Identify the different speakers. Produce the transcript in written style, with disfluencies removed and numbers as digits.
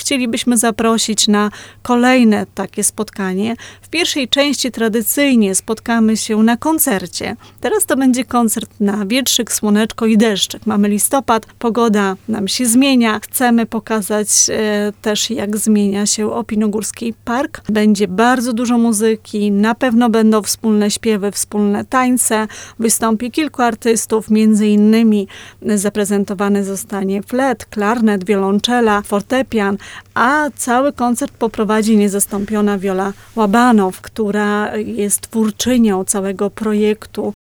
Speaker 1: chcielibyśmy zaprosić na kolejne takie spotkanie. W pierwszej części tradycyjnie spotkamy się na koncercie. Teraz to będzie koncert na wietrzyk, słoneczko i deszczyk. Mamy listopad, pogoda nam się zmienia. Chcemy pokazać też, jak zmienia się Opinogórski Park. Będzie bardzo dużo muzyki, na pewno będą wspólne śpiewy, wspólne tańce. Wystąpi kilku artystów, między innymi zaprezentowany zostanie flet, klarnet, wiolonczela, fortepian, a cały koncert poprowadzi niezastąpiona Wiola Łabanow, która jest twórczynią całego projektu